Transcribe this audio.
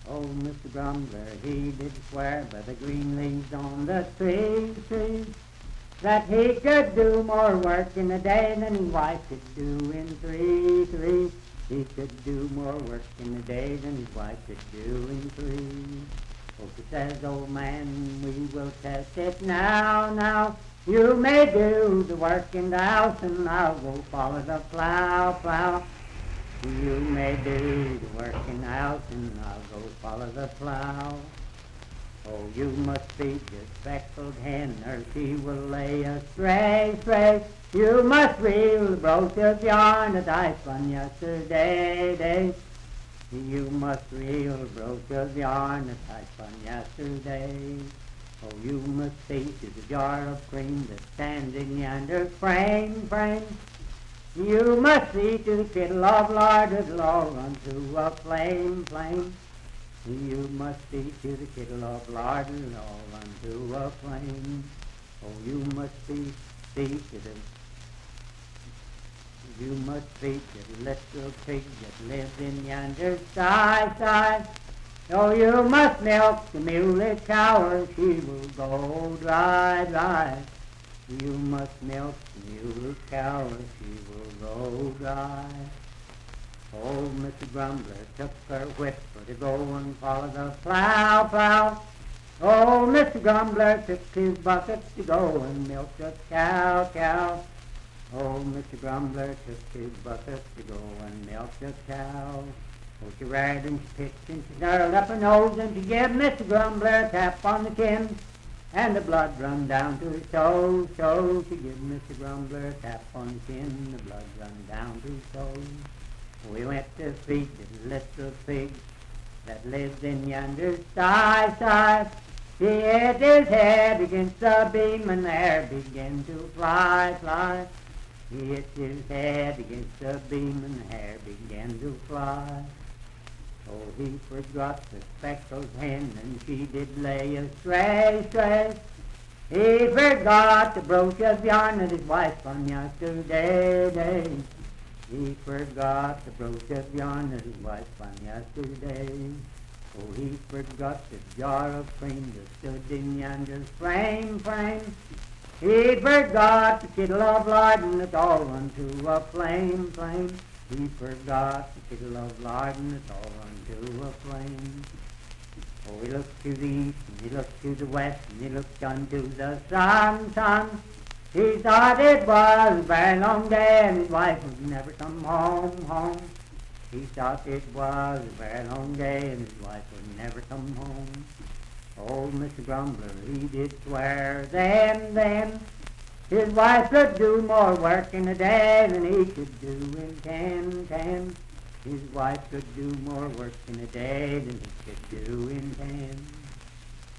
Old Mr. Grumbler, he did swear by the green leaves on the trees, that he could do more work in a day than his wife could do in three. He could do more work in a day than his wife could do in three. Folks says, old man, we will test it now. You may do the work in the house and I'll go follow the plow. You may do the work in the house and I'll go follow the plow. Oh, you must feed this speckled hen or she will lay astray. You must reel the brooch of yarn that I spun yesterday. You must reel the brooch of yarn that I spun yesterday. Oh, you must see to the jar of cream that stands in yonder frame. You must see to the kettle of lard that'll all run through a flame. You must see to the kettle of lard that'll all run through a flame. Oh, you must see to the little pig that lives in yonder sty. Oh, you must milk the muley cow or she will go dry. You must milk the muley cow or she will go dry. Old Mr. Grumbler took her whip for to go and follow the plow. Old Mr. Grumbler took his bucket to go and milk the cow. Old Mr. Grumbler took his bucket to go and milk the cow. Oh, she ran and she pitched and she snarled up her nose and she gave Mr. Grumbler a tap on the chin, and the blood run down to his toes. She gave Mr. Grumbler a tap on the chin, the blood run down to his toes. We went to feed the little pig that lives in yonder sty. He hit his head against the beam and the hair began to fly. He hit his head against the beam and the hair began to fly. Oh, he forgot the speckled hen and she did lay astray. He forgot the brooch of yarn that his wife spun yesterday. He forgot the brooch of yarn that his wife spun yesterday. Oh, he forgot the jar of cream that stood in yonder frame. He forgot the kettle of lard and it all run to a flame. He forgot the kettle of lard and it all run to a flame. Oh, he looked to the east and he looked to the west and he looked unto the sun. He thought it was a very long day and his wife would never come home. He thought it was a very long day and his wife would never come home. Old Mr. Grumbler, he did swear then his wife could do more work in a day than he could do in 10. His wife could do more work in a day than he could do in 10.